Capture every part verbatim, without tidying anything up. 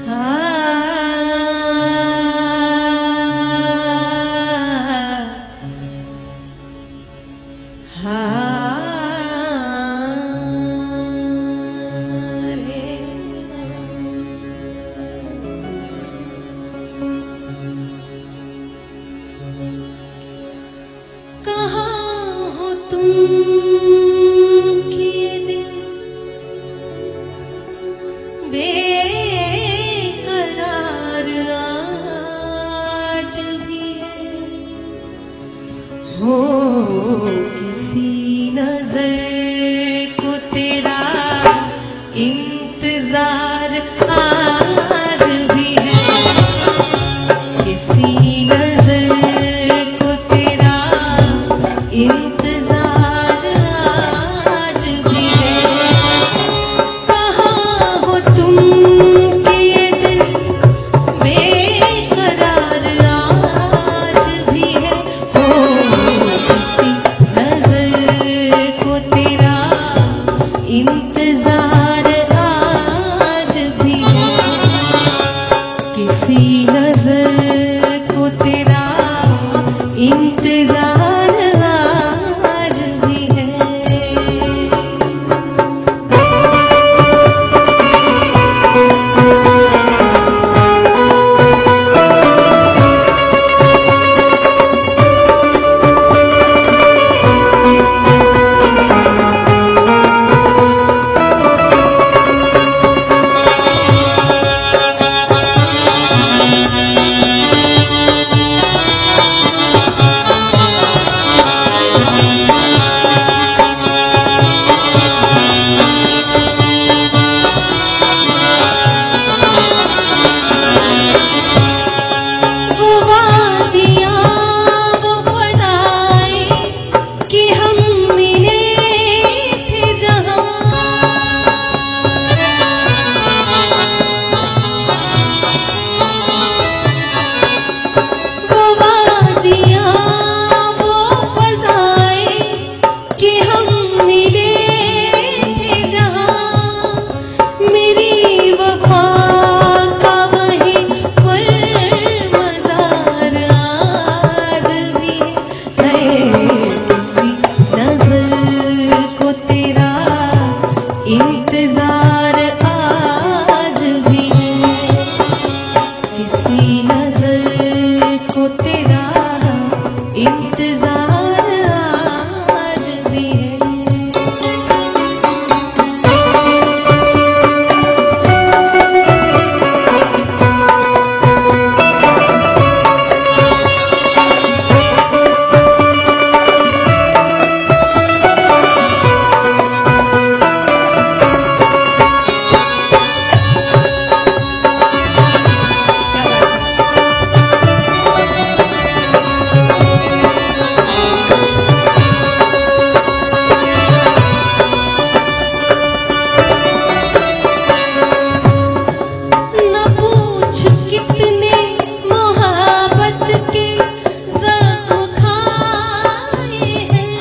कहाँ हो तुम कि ये दिल बेकरार आज भी है। हो किसी नजर को तेरा इंतजार आज भी है। किसी नजर को तेरा इंतजार आज भी है। कहाँ हो तुम कि ये दिल बेकरार आज भी है। हो किसी नजर को तेरा इंतजार आज भी है। किसी नजर को तेरा इंतजार आज भी है। इंतजार आज भी है। किसी नजर को तेरा इंतजार आज भी है। कितने मोहब्बत के ज़ख्म खाए हैं।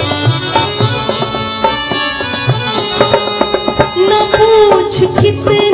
न पूछ कितने